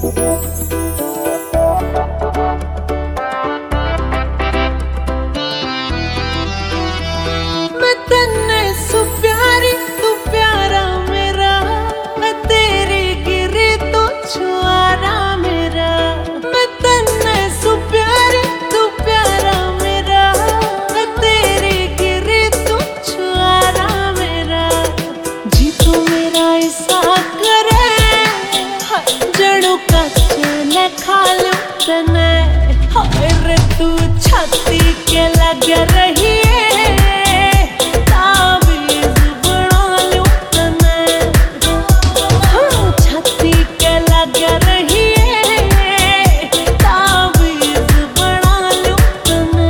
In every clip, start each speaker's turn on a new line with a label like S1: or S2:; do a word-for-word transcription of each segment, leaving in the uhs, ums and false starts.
S1: तू छाती के लग रही है, ताबीज़ बना लूं तने। हाँ, छाती के लग रही है, ताबीज़ बना लूं तने।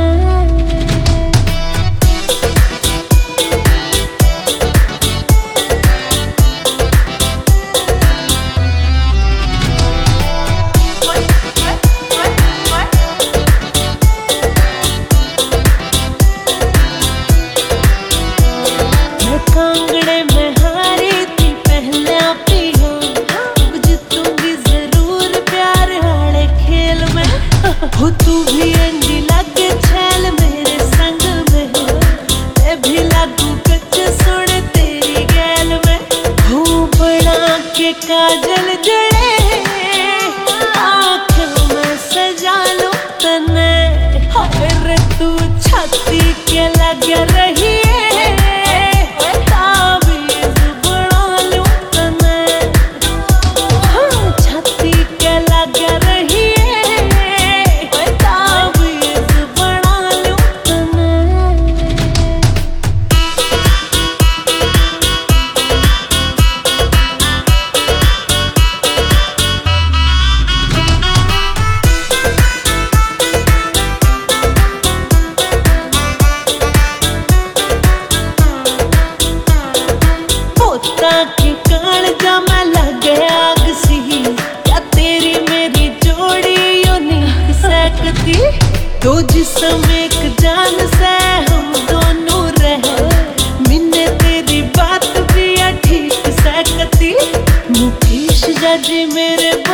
S1: कांगड़े में हारी थी पहले पिया, जीतूंगी जरूर प्यार वाले खेल में। हो तू भी अंडी लगे छैल मेरे संग में, मैं भी लागू कच्चे सुन तेरी गैल में। हो बना के काजल जड़े, आँखों में सजा लूं तने। हाय तू छाती के लग रही है, के कान जमा लगे आग सी। क्या तेरी मेरी जोड़ी यूनिक सकती, दो जिस्म एक जान से हम दोनों रहे। मैंने तेरी बात भी ठीक सकती, मुकेश जाजी मेरे